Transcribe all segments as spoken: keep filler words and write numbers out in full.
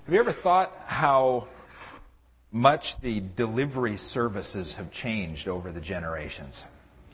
Have you ever thought how much the delivery services have changed over the generations?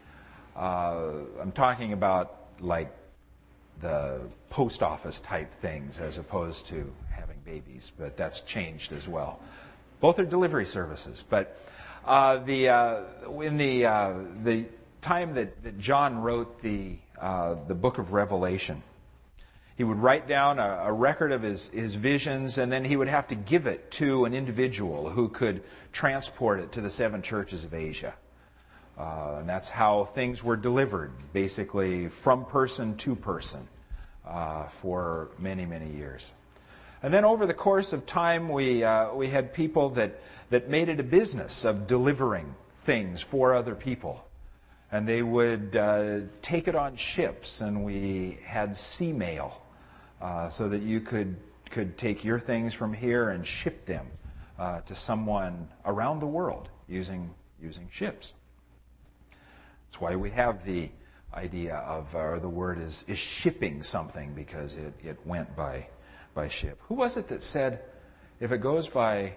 Uh, I'm talking about like the post office type things as opposed to having babies, but that's changed as well. Both are delivery services, but uh, the uh, in the uh, the time that, that John wrote the uh, the book of Revelation, he would write down a, a record of his, his visions, and then he would have to give it to an individual who could transport it to the seven churches of Asia. Uh, and that's how things were delivered, basically from person to person, uh, for many, many years. And then over the course of time, we uh, we had people that, that made it a business of delivering things for other people. And they would uh, take it on ships, and we had sea mail, uh, so that you could could take your things from here and ship them uh, to someone around the world using using ships. That's why we have the idea of, or the word is, is shipping something, because it, it went by by ship. Who was it that said, if it goes by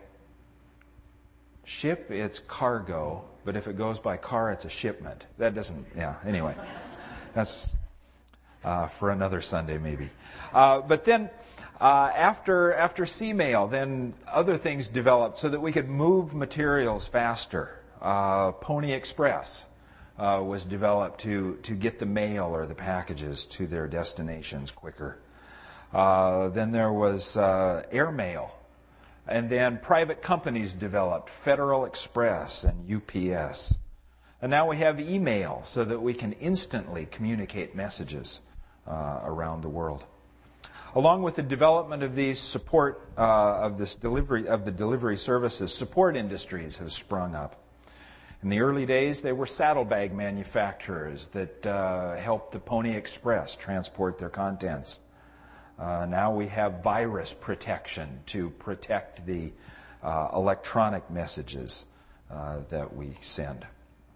ship, it's cargo, but if it goes by car, it's a shipment? That doesn't, yeah, anyway. That's uh, for another Sunday, maybe. Uh, but then, uh, after after sea mail, then other things developed so that we could move materials faster. Uh, Pony Express uh, was developed to, to get the mail or the packages to their destinations quicker. Uh, then there was uh, airmail. And then private companies developed, Federal Express and U P S. And now we have email so that we can instantly communicate messages uh, around the world. Along with the development of these support, uh, of this delivery, of the delivery services, support industries have sprung up. In the early days, they were saddlebag manufacturers that uh, helped the Pony Express transport their contents. Uh, now we have virus protection to protect the uh, electronic messages uh, that we send.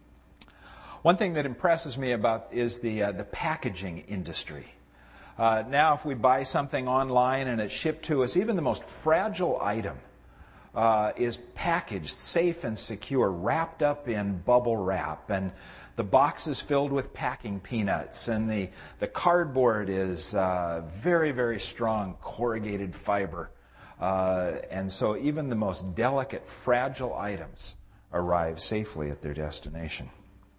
One thing that impresses me about is the uh, the packaging industry. Uh, now, if we buy something online and it's shipped to us, even the most fragile item uh, is packaged safe and secure, wrapped up in bubble wrap, and the box is filled with packing peanuts, and the, the cardboard is uh, very, very strong corrugated fiber. Uh, and so even the most delicate, fragile items arrive safely at their destination.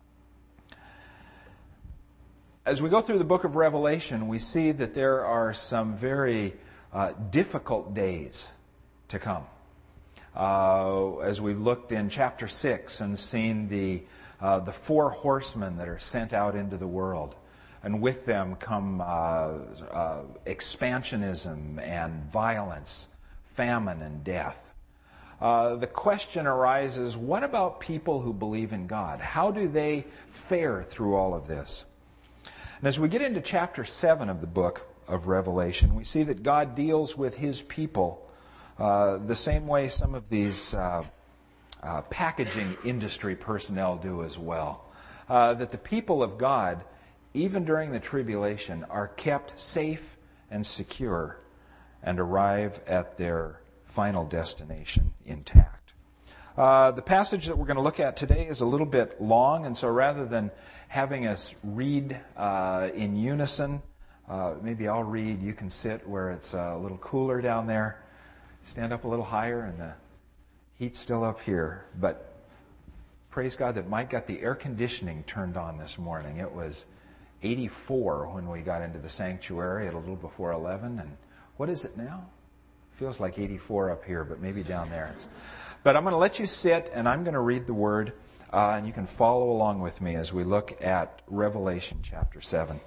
As we go through the book of Revelation, we see that there are some very uh, difficult days to come. Uh, as we've looked in chapter six and seen the Uh, the four horsemen that are sent out into the world. And with them come uh, uh, expansionism and violence, famine and death. Uh, the question arises, what about people who believe in God? How do they fare through all of this? And as we get into chapter seven of the book of Revelation, we see that God deals with His people uh, the same way some of these Uh, Uh, packaging industry personnel do as well. Uh, that the people of God, even during the tribulation, are kept safe and secure and arrive at their final destination intact. Uh, the passage that we're going to look at today is a little bit long, and so rather than having us read uh, in unison, uh, maybe I'll read, you can sit where it's a little cooler down there, stand up a little higher, and the heat's still up here, but praise God that Mike got the air conditioning turned on this morning. It was eighty-four when we got into the sanctuary at a little before eleven, and what is it now? Feels like eighty-four up here, but maybe down there. It's, but I'm going to let you sit, and I'm going to read the Word, uh, and you can follow along with me as we look at Revelation chapter seven.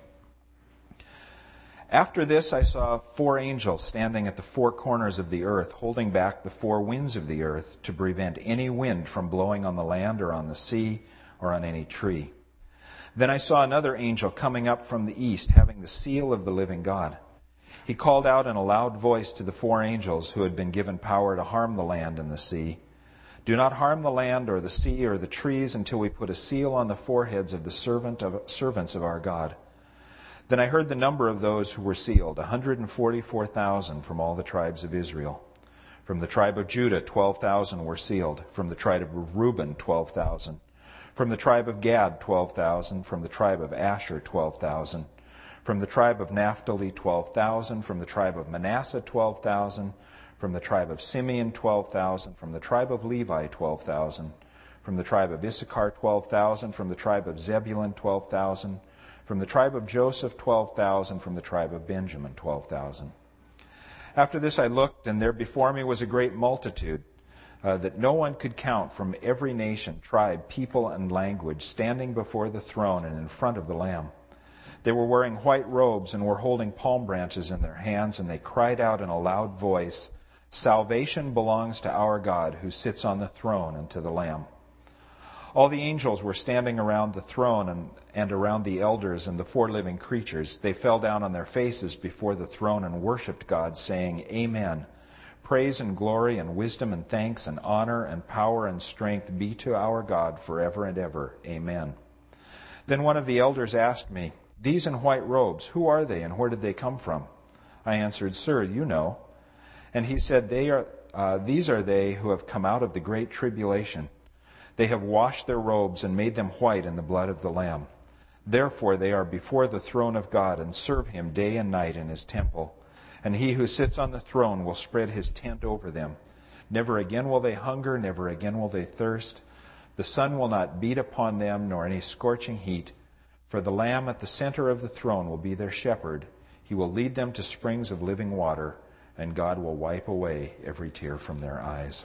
After this, I saw four angels standing at the four corners of the earth, holding back the four winds of the earth to prevent any wind from blowing on the land or on the sea or on any tree. Then I saw another angel coming up from the east, having the seal of the living God. He called out in a loud voice to the four angels who had been given power to harm the land and the sea. Do not harm the land or the sea or the trees until we put a seal on the foreheads of the servant of, servants of our God. Then I heard the number of those who were sealed, one hundred forty-four thousand from all the tribes of Israel. From the tribe of Judah, twelve thousand were sealed. From the tribe of Reuben, twelve thousand. From the tribe of Gad, twelve thousand. From the tribe of Asher, twelve thousand. From the tribe of Naphtali, twelve thousand. From the tribe of Manasseh, twelve thousand. From the tribe of Simeon, twelve thousand. From the tribe of Levi, twelve thousand. From the tribe of Issachar, twelve thousand. From the tribe of Zebulun, twelve thousand. From the tribe of Joseph, twelve thousand. From the tribe of Benjamin, twelve thousand. After this I looked, and there before me was a great multitude, uh, that no one could count, from every nation, tribe, people, and language, standing before the throne and in front of the Lamb. They were wearing white robes and were holding palm branches in their hands, and they cried out in a loud voice, "Salvation belongs to our God, who sits on the throne, and to the Lamb." All the angels were standing around the throne and, and around the elders and the four living creatures. They fell down on their faces before the throne and worshipped God, saying, "Amen. Praise and glory and wisdom and thanks and honor and power and strength be to our God forever and ever. Amen." Then one of the elders asked me, "These in white robes, who are they and where did they come from?" I answered, "Sir, you know." And he said, "They are. Uh, these are they who have come out of the great tribulation. They have washed their robes and made them white in the blood of the Lamb. Therefore they are before the throne of God and serve him day and night in his temple. And he who sits on the throne will spread his tent over them. Never again will they hunger, never again will they thirst. The sun will not beat upon them, nor any scorching heat. For the Lamb at the center of the throne will be their shepherd. He will lead them to springs of living water, and God will wipe away every tear from their eyes."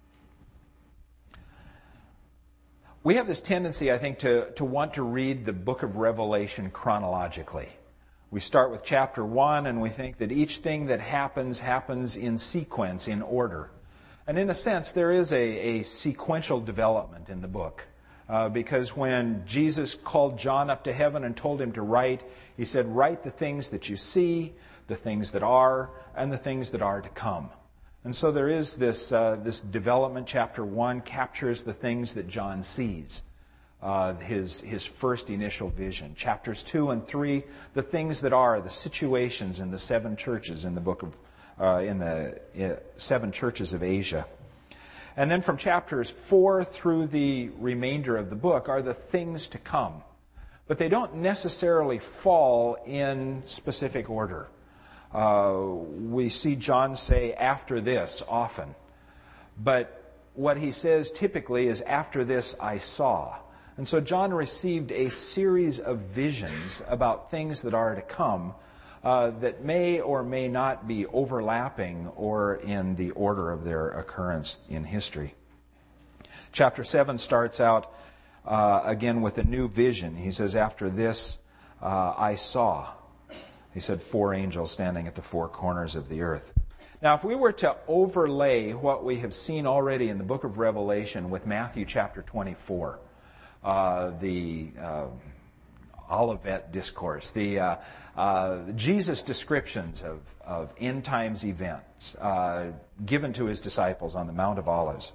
We have this tendency, I think, to, to want to read the book of Revelation chronologically. We start with chapter one, and we think that each thing that happens, happens in sequence, in order. And in a sense, there is a, a sequential development in the book. Uh, because when Jesus called John up to heaven and told him to write, he said, "Write the things that you see, the things that are, and the things that are to come." And so there is this uh, this development. Chapter one captures the things that John sees, uh, his his first initial vision. Chapters two and three, the things that are, the situations in the seven churches in the book of uh, in the uh, seven churches of Asia. And then from chapters four through the remainder of the book are the things to come, but they don't necessarily fall in specific order. Uh, we see John say "after this" often. But what he says typically is "after this I saw." And so John received a series of visions about things that are to come uh, that may or may not be overlapping or in the order of their occurrence in history. Chapter seven starts out uh, again with a new vision. He says, "After this uh, I saw." He said four angels standing at the four corners of the earth. Now, if we were to overlay what we have seen already in the book of Revelation with Matthew chapter twenty-four, uh, the uh, Olivet Discourse, the uh, uh, Jesus' descriptions of, of end times events uh, given to his disciples on the Mount of Olives,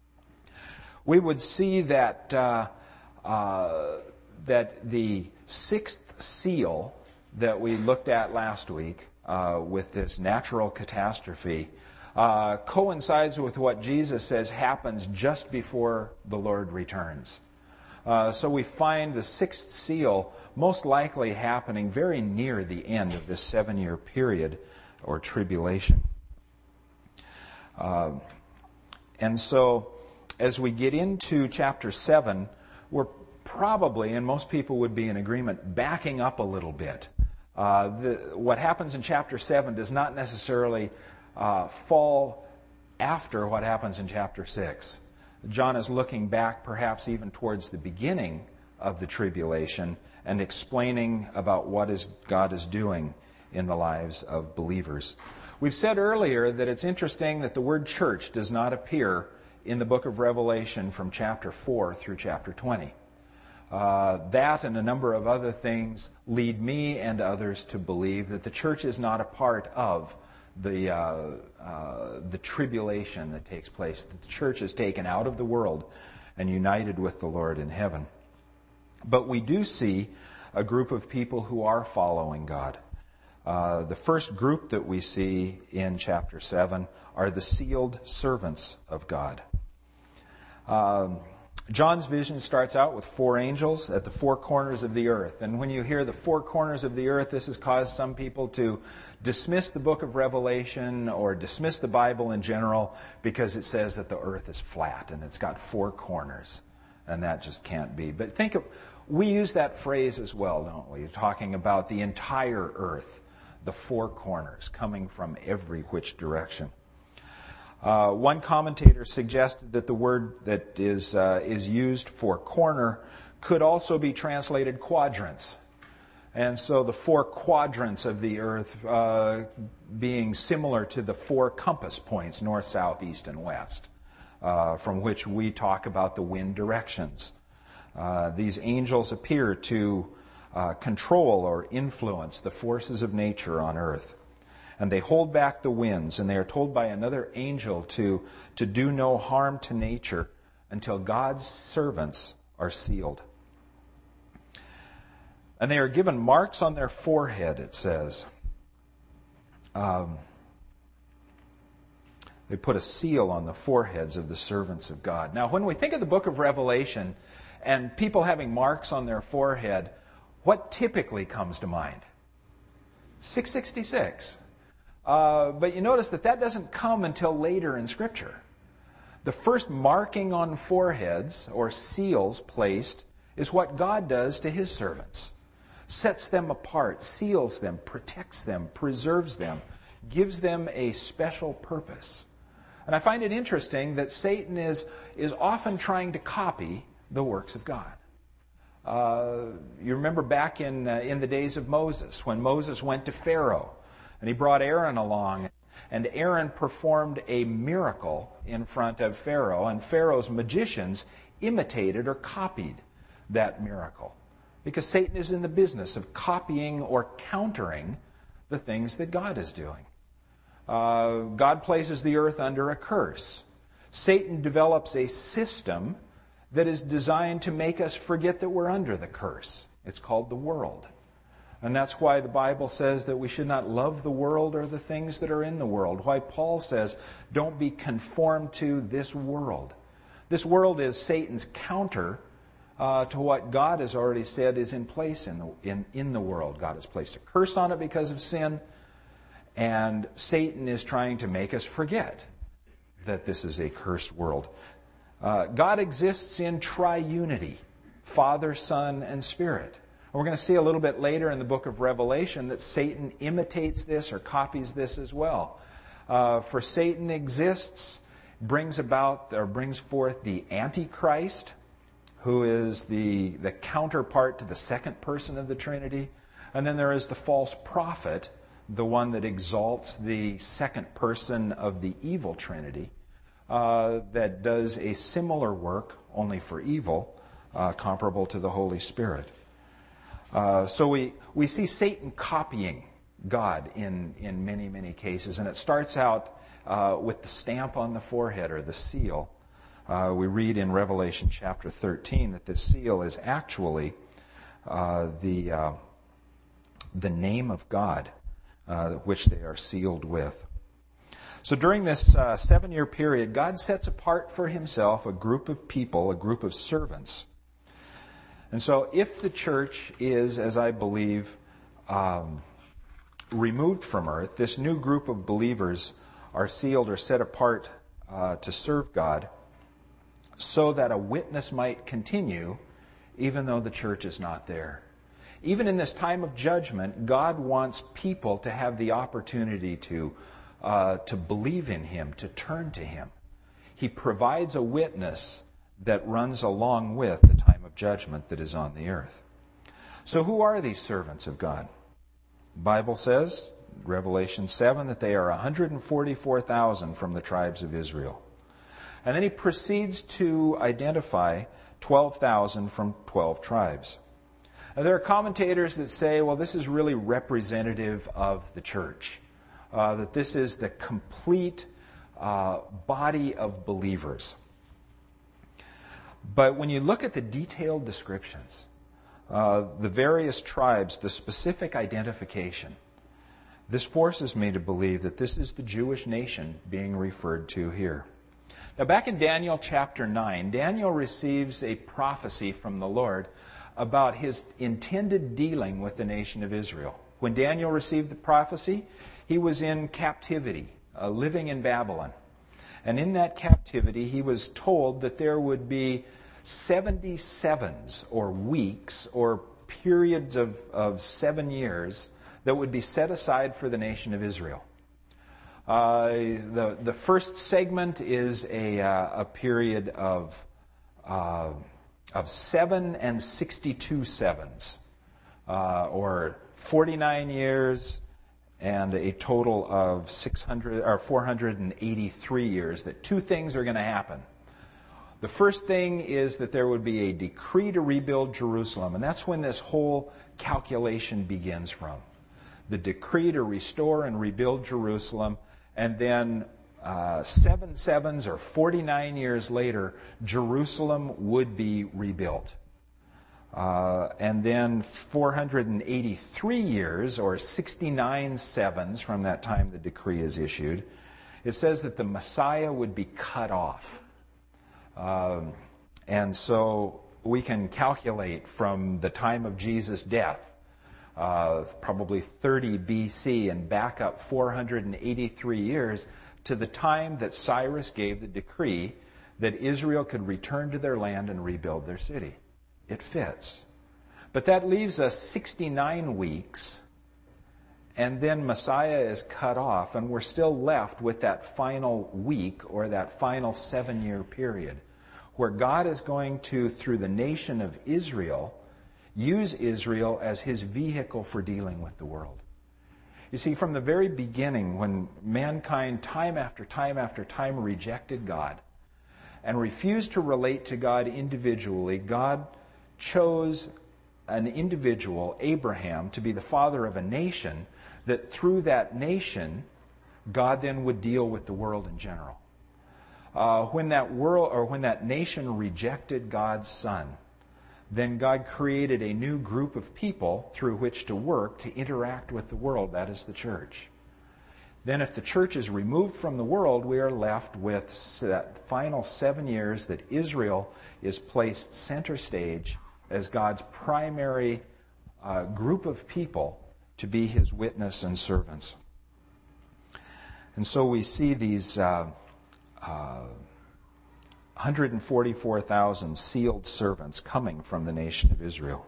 we would see that uh, uh, that the sixth seal that we looked at last week uh, with this natural catastrophe uh, coincides with what Jesus says happens just before the Lord returns. Uh, so we find the sixth seal most likely happening very near the end of this seven-year period or tribulation. Uh, and so as we get into chapter seven, we're probably, and most people would be in agreement, backing up a little bit. Uh, the, what happens in chapter seven does not necessarily uh, fall after what happens in chapter six. John is looking back perhaps even towards the beginning of the tribulation and explaining about what is God is doing in the lives of believers. We've said earlier that it's interesting that the word church does not appear in the book of Revelation from chapter four through chapter twenty. Uh, that and a number of other things lead me and others to believe that the church is not a part of the uh, uh, the tribulation that takes place. That the church is taken out of the world and united with the Lord in heaven. But we do see a group of people who are following God. Uh, the first group that we see in chapter seven are the sealed servants of God. Um, John's vision starts out with four angels at the four corners of the earth. And when you hear the four corners of the earth, this has caused some people to dismiss the book of Revelation or dismiss the Bible in general because it says that the earth is flat and it's got four corners. And that just can't be. But think of, we use that phrase as well, don't we? Talking about the entire earth, the four corners coming from every which direction. Uh, one commentator suggested that the word that is uh, is used for corner could also be translated quadrants. And so the four quadrants of the earth uh, being similar to the four compass points, north, south, east, and west, uh, from which we talk about the wind directions. Uh, these angels appear to uh, control or influence the forces of nature on earth. And they hold back the winds, and they are told by another angel to, to do no harm to nature until God's servants are sealed. And they are given marks on their forehead, it says. Um, they put a seal on the foreheads of the servants of God. Now, when we think of the book of Revelation and people having marks on their forehead, what typically comes to mind? six sixty-six. Uh, but you notice that that doesn't come until later in Scripture. The first marking on foreheads, or seals placed, is what God does to His servants. Sets them apart, seals them, protects them, preserves them, gives them a special purpose. And I find it interesting that Satan is, is often trying to copy the works of God. Uh, you remember back in, uh, in the days of Moses, when Moses went to Pharaoh, and he brought Aaron along, and Aaron performed a miracle in front of Pharaoh, and Pharaoh's magicians imitated or copied that miracle. Because Satan is in the business of copying or countering the things that God is doing. Uh, God places the earth under a curse. Satan develops a system that is designed to make us forget that we're under the curse. It's called the world. And that's why the Bible says that we should not love the world or the things that are in the world. Why Paul says, don't be conformed to this world. This world is Satan's counter uh, to what God has already said is in place in the, in, in the world. God has placed a curse on it because of sin, and Satan is trying to make us forget that this is a cursed world. Uh, God exists in triunity, Father, Son, and Spirit. We're going to see a little bit later in the book of Revelation that Satan imitates this or copies this as well. Uh, for Satan exists, brings about or brings forth the Antichrist, who is the, the counterpart to the second person of the Trinity. And then there is the false prophet, the one that exalts the second person of the evil Trinity, uh, that does a similar work, only for evil, uh, comparable to the Holy Spirit. Uh, so we, we see Satan copying God in, in many, many cases. And it starts out uh, with the stamp on the forehead, or the seal. Uh, we read in Revelation chapter thirteen that this seal is actually uh, the, uh, the name of God, uh, which they are sealed with. So during this uh, seven-year period, God sets apart for Himself a group of people, a group of servants. And so if the church is, as I believe, um, removed from earth, this new group of believers are sealed or set apart uh, to serve God, so that a witness might continue even though the church is not there. Even in this time of judgment, God wants people to have the opportunity to, uh, to believe in Him, to turn to Him. He provides a witness that runs along with the time of judgment that is on the earth. So who are these servants of God? The Bible says, Revelation seven, that they are one hundred forty-four thousand from the tribes of Israel. And then he proceeds to identify twelve thousand from twelve tribes. Now, there are commentators that say, well, this is really representative of the church, uh, that this is the complete uh, body of believers. But when you look at the detailed descriptions, uh, the various tribes, the specific identification, This forces me to believe that this is the Jewish nation being referred to here. Now, back in Daniel chapter nine, Daniel receives a prophecy from the Lord about his intended dealing with the nation of Israel. When Daniel received the prophecy, he was in captivity, uh, living in Babylon. And in that captivity, he was told that there would be seventy-sevens, or weeks, or periods of, of seven years that would be set aside for the nation of Israel. Uh, the, the first segment is a, uh, a period of, uh, of seven and sixty-two sevens, uh, or forty-nine years and a total of six hundred or four hundred eighty-three years, that two things are going to happen. The first thing is that there would be a decree to rebuild Jerusalem, and that's when this whole calculation begins from. The decree to restore and rebuild Jerusalem, and then uh, seven sevens or forty-nine years later, Jerusalem would be rebuilt. Uh, and then four hundred eighty-three years, or sixty-nine sevens from that time the decree is issued, it says that the Messiah would be cut off. Um, and so we can calculate from the time of Jesus' death, uh, probably thirty B C, and back up four hundred eighty-three years to the time that Cyrus gave the decree that Israel could return to their land and rebuild their city. It fits. But that leaves us sixty-nine weeks, and then Messiah is cut off, and we're still left with that final week, or that final seven-year period, where God is going to, through the nation of Israel, use Israel as his vehicle for dealing with the world. You see, from the very beginning, when mankind time after time after time rejected God and refused to relate to God individually, God chose an individual, Abraham, to be the father of a nation, that through that nation, God then would deal with the world in general. Uh, when that world, or when that nation rejected God's Son, then God created a new group of people through which to work to interact with the world. That is the church. Then if the church is removed from the world, we are left with that final seven years that Israel is placed center stage as God's primary uh, group of people to be his witness and servants. And so we see these uh, uh, one hundred forty-four thousand sealed servants coming from the nation of Israel.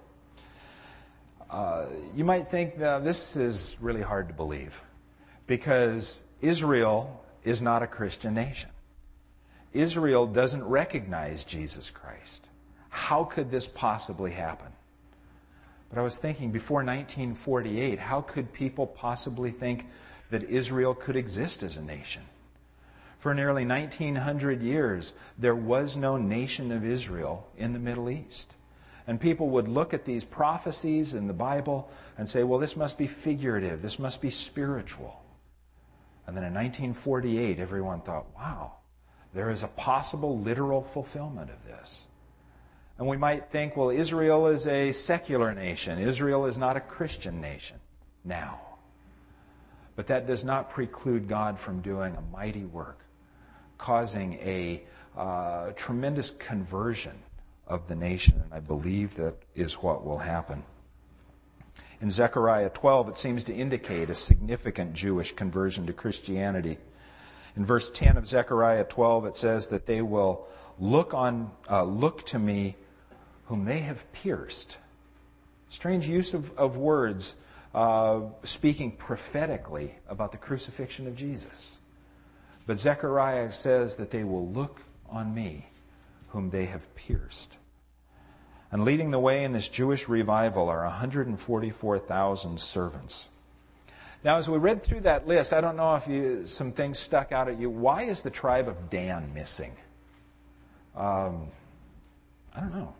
Uh, you might think uh, this is really hard to believe, because Israel is not a Christian nation. Israel doesn't recognize Jesus Christ. How could this possibly happen? But I was thinking, before nineteen forty-eight, how could people possibly think that Israel could exist as a nation? For nearly nineteen hundred years, there was no nation of Israel in the Middle East. And people would look at these prophecies in the Bible and say, well, this must be figurative, this must be spiritual. And then in nineteen forty-eight, everyone thought, wow, there is a possible literal fulfillment of this. And we might think, well, Israel is a secular nation. Israel is not a Christian nation now. But that does not preclude God from doing a mighty work, causing a uh, tremendous conversion of the nation. And I believe that is what will happen. In Zechariah twelve, it seems to indicate a significant Jewish conversion to Christianity. In verse ten of Zechariah twelve, it says that they will look on, uh, look to me whom they have pierced. Strange use of, of words, uh, speaking prophetically about the crucifixion of Jesus. But Zechariah says that they will look on me whom they have pierced. And leading the way in this Jewish revival are one hundred forty-four thousand servants. Now, as we read through that list, I don't know if you, some things stuck out at you. Why is the tribe of Dan missing? Um, I don't know.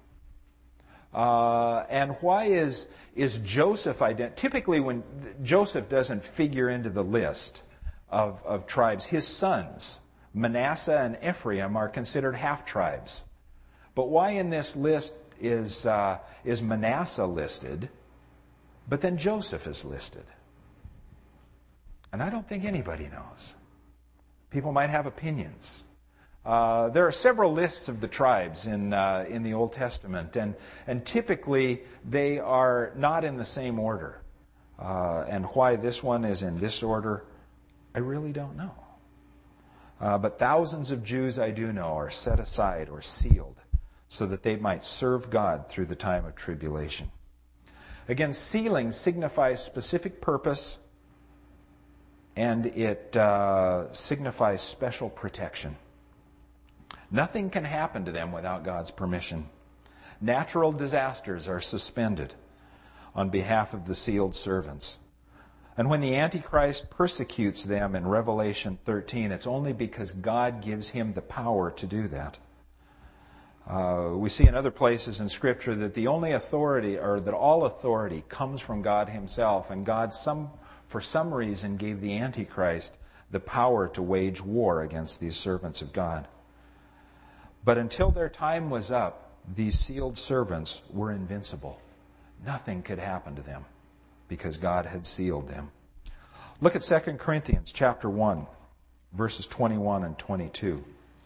Uh, and why is is Joseph ident- typically when Joseph doesn't figure into the list of, of tribes, his sons, Manasseh and Ephraim, are considered half-tribes. But why in this list is uh, is Manasseh listed, but then Joseph is listed? And I don't think anybody knows. People might have opinions. Uh, there are several lists of the tribes in uh, in the Old Testament, and, and typically they are not in the same order. Uh, and why this one is in this order, I really don't know. Uh, but thousands of Jews I do know are set aside or sealed so that they might serve God through the time of tribulation. Again, sealing signifies specific purpose, and it uh, signifies special protection. Nothing can happen to them without God's permission. Natural disasters are suspended on behalf of the sealed servants. And when the Antichrist persecutes them in Revelation thirteen, it's only because God gives him the power to do that. Uh, we see in other places in Scripture that the only authority, or that all authority, comes from God himself, and God, some, for some reason, gave the Antichrist the power to wage war against these servants of God. But until their time was up, these sealed servants were invincible. Nothing could happen to them because God had sealed them. Look at Second Corinthians chapter one, verses twenty-one and twenty-two.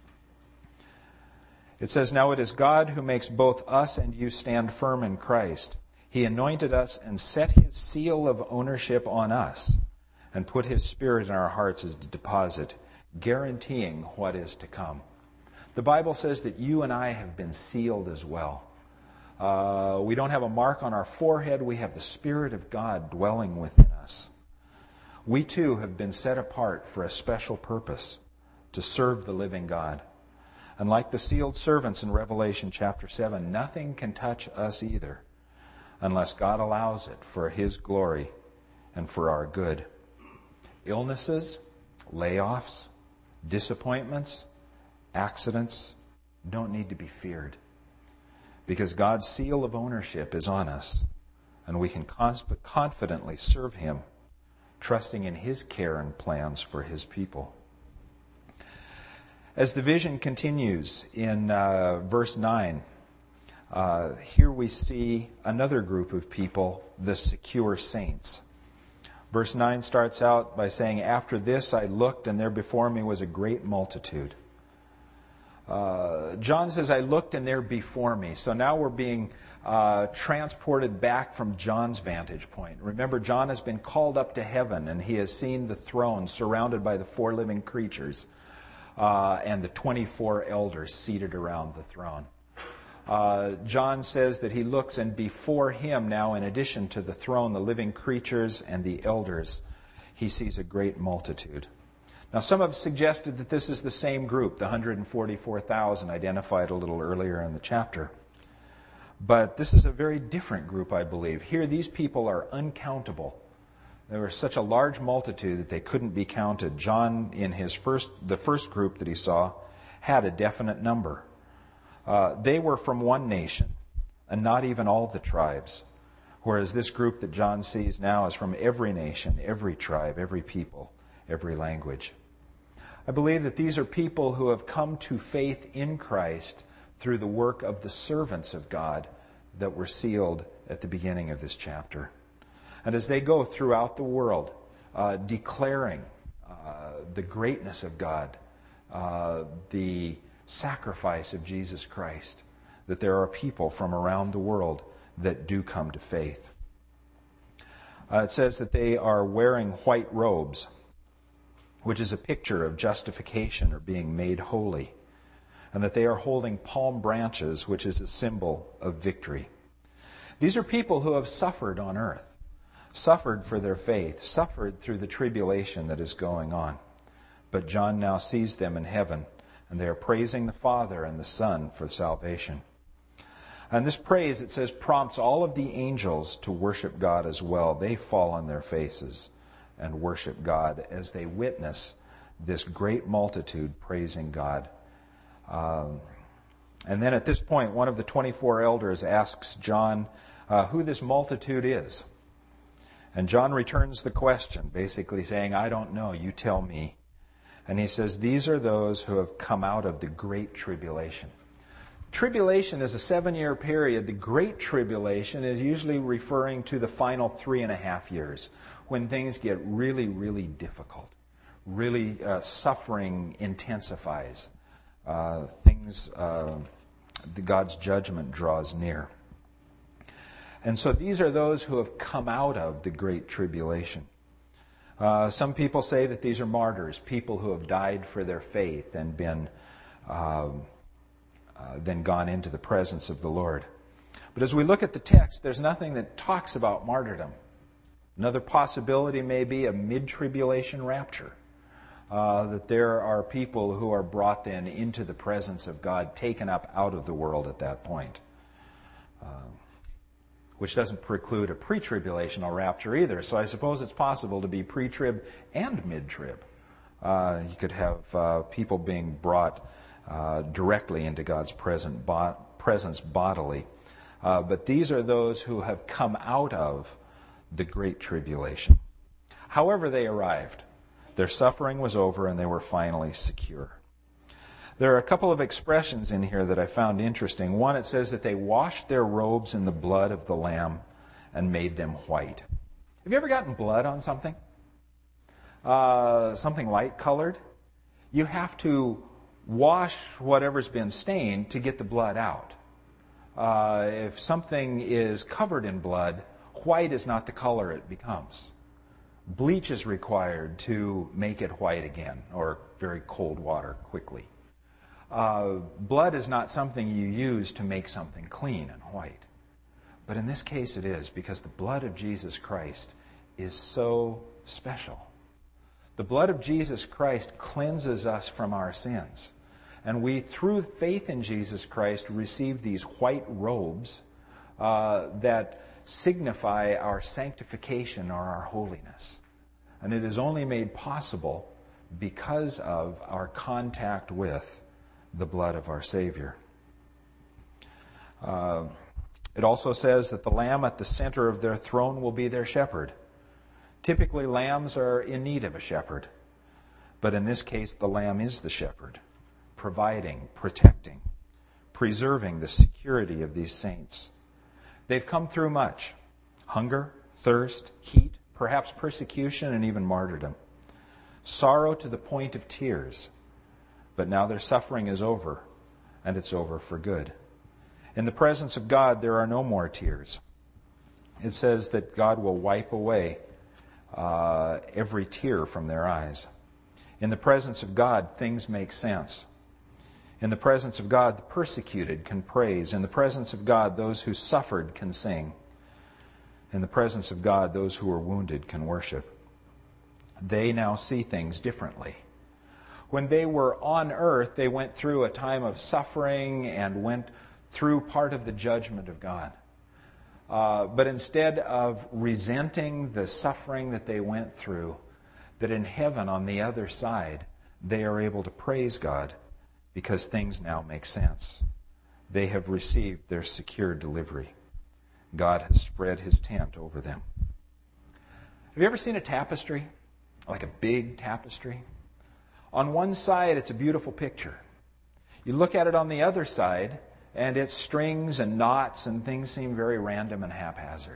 It says, "Now it is God who makes both us and you stand firm in Christ. He anointed us and set his seal of ownership on us and put his Spirit in our hearts as a deposit, guaranteeing what is to come." The Bible says that you and I have been sealed as well. Uh, we don't have a mark on our forehead. We have the Spirit of God dwelling within us. We too have been set apart for a special purpose, to serve the living God. And like the sealed servants in Revelation chapter seven, nothing can touch us either unless God allows it for his glory and for our good. Illnesses, layoffs, disappointments, accidents don't need to be feared, because God's seal of ownership is on us, and we can confidently serve him, trusting in his care and plans for his people. As the vision continues in uh, verse nine, uh, here we see another group of people, the secure saints. Verse nine starts out by saying, "After this I looked, and there before me was a great multitude." Uh, John says, "I looked and there before me." So now we're being uh, transported back from John's vantage point. Remember, John has been called up to heaven, and he has seen the throne surrounded by the four living creatures uh, and the twenty-four elders seated around the throne. Uh, John says that he looks, and before him now, in addition to the throne, the living creatures and the elders, he sees a great multitude. Now, some have suggested that this is the same group, the one hundred forty-four thousand identified a little earlier in the chapter. But this is a very different group, I believe. Here, these people are uncountable. There was such a large multitude that they couldn't be counted. John, in his first, the first group that he saw, had a definite number. Uh, they were from one nation, and not even all the tribes. Whereas this group that John sees now is from every nation, every tribe, every people, every language. I believe that these are people who have come to faith in Christ through the work of the servants of God that were sealed at the beginning of this chapter. And as they go throughout the world, uh, declaring uh, the greatness of God, uh, the sacrifice of Jesus Christ, that there are people from around the world that do come to faith. Uh, it says that they are wearing white robes, which is a picture of justification or being made holy, and that they are holding palm branches, which is a symbol of victory. These are people who have suffered on earth, suffered for their faith, suffered through the tribulation that is going on. But John now sees them in heaven, and they are praising the Father and the Son for salvation. And this praise, it says, prompts all of the angels to worship God as well. They fall on their faces and worship God as they witness this great multitude praising God. Um, and then at this point, one of the twenty-four elders asks John uh, who this multitude is. And John returns the question, basically saying, "I don't know, you tell me." And he says, "These are those who have come out of the great tribulation." Tribulation is a seven-year period. The Great Tribulation is usually referring to the final three and a half years, when things get really, really difficult, really uh, suffering intensifies, uh, things, uh, the God's judgment draws near. And so these are those who have come out of the Great Tribulation. Uh, some people say that these are martyrs, people who have died for their faith and been uh, uh, then gone into the presence of the Lord. But as we look at the text, there's nothing that talks about martyrdom. Another possibility may be a mid-tribulation rapture, uh, that there are people who are brought then into the presence of God, taken up out of the world at that point. Uh, which doesn't preclude a pre-tribulational rapture either. So I suppose it's possible to be pre-trib and mid-trib. Uh, you could have uh, people being brought uh, directly into God's present bo- presence bodily. Uh, but these are those who have come out of the Great Tribulation. However they arrived, their suffering was over and they were finally secure. There are a couple of expressions in here that I found interesting. One, it says that they washed their robes in the blood of the Lamb and made them white. Have you ever gotten blood on something? Uh, something light colored? You have to wash whatever's been stained to get the blood out. Uh, if something is covered in blood, white is not the color it becomes. Bleach is required to make it white again, or very cold water quickly. Uh, blood is not something you use to make something clean and white. But in this case it is, because the blood of Jesus Christ is so special. The blood of Jesus Christ cleanses us from our sins. And we, through faith in Jesus Christ, receive these white robes uh, that signify our sanctification or our holiness. And it is only made possible because of our contact with the blood of our Savior. Uh, it also says that the Lamb at the center of their throne will be their shepherd. Typically, lambs are in need of a shepherd. But in this case, the Lamb is the shepherd, providing, protecting, preserving the security of these saints. They've come through much: hunger, thirst, heat, perhaps persecution, and even martyrdom. Sorrow to the point of tears. But now their suffering is over, and it's over for good. In the presence of God, there are no more tears. It says that God will wipe away uh, every tear from their eyes. In the presence of God, things make sense. In the presence of God, the persecuted can praise. In the presence of God, those who suffered can sing. In the presence of God, those who are wounded can worship. They now see things differently. When they were on earth, they went through a time of suffering and went through part of the judgment of God. Uh, but instead of resenting the suffering that they went through, that in heaven on the other side, they are able to praise God because things now make sense. They have received their secure delivery. God has spread his tent over them. Have you ever seen a tapestry? Like a big tapestry? On one side, it's a beautiful picture. You look at it on the other side, and it's strings and knots, and things seem very random and haphazard.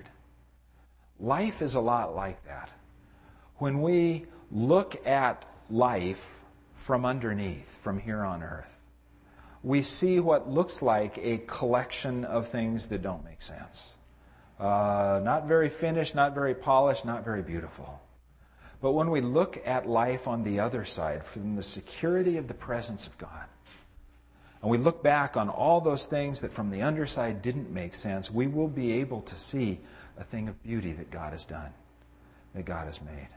Life is a lot like that. When we look at life from underneath, from here on earth, we see what looks like a collection of things that don't make sense. Uh, not very finished, not very polished, not very beautiful. But when we look at life on the other side, from the security of the presence of God, and we look back on all those things that from the underside didn't make sense, we will be able to see a thing of beauty that God has done, that God has made.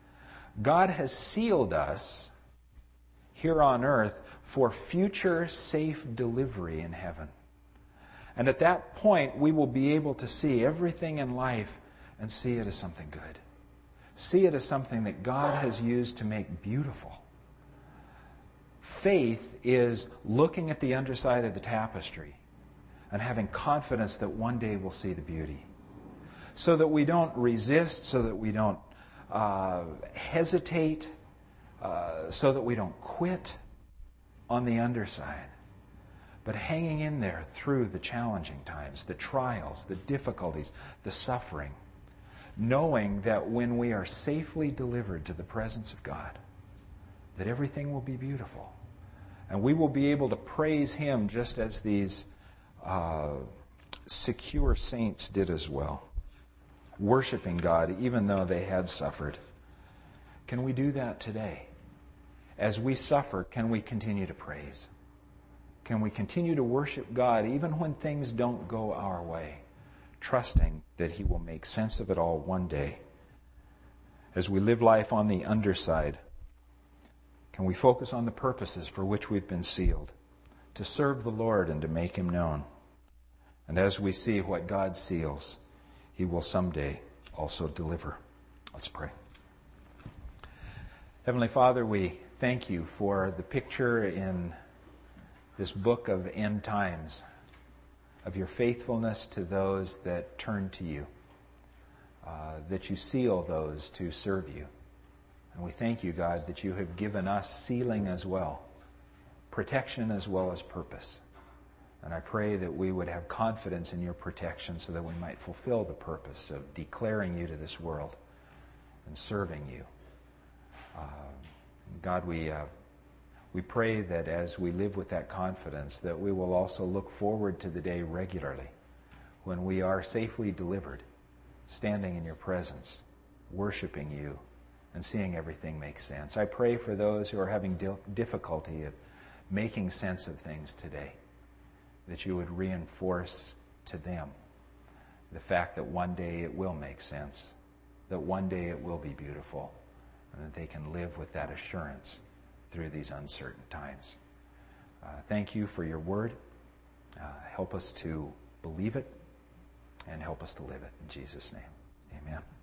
God has sealed us here on earth for future safe delivery in heaven. And at that point, we will be able to see everything in life and see it as something good. See it as something that God has used to make beautiful. Faith is looking at the underside of the tapestry and having confidence that one day we'll see the beauty. So that we don't resist, so that we don't uh, hesitate, uh, so that we don't quit on the underside. But hanging in there through the challenging times, the trials, the difficulties, the suffering, knowing that when we are safely delivered to the presence of God, that everything will be beautiful. And we will be able to praise Him just as these uh, secure saints did as well, worshiping God even though they had suffered. Can we do that today? As we suffer, can we continue to praise? Can we continue to worship God even when things don't go our way, trusting that He will make sense of it all one day? As we live life on the underside, can we focus on the purposes for which we've been sealed, to serve the Lord and to make Him known? And as we see what God seals, He will someday also deliver. Let's pray. Heavenly Father, we thank You for the picture in this book of end times, of Your faithfulness to those that turn to You, uh, that You seal those to serve You. And we thank You, God, that You have given us sealing as well, protection as well as purpose. And I pray that we would have confidence in Your protection so that we might fulfill the purpose of declaring You to this world and serving You. Uh, God, we uh, we pray that as we live with that confidence, that we will also look forward to the day regularly when we are safely delivered, standing in Your presence, worshiping You, and seeing everything make sense. I pray for those who are having difficulty of making sense of things today, that You would reinforce to them the fact that one day it will make sense, that one day it will be beautiful, and that they can live with that assurance through these uncertain times. Uh, thank You for Your word. Uh, help us to believe it and help us to live it. In Jesus' name, amen.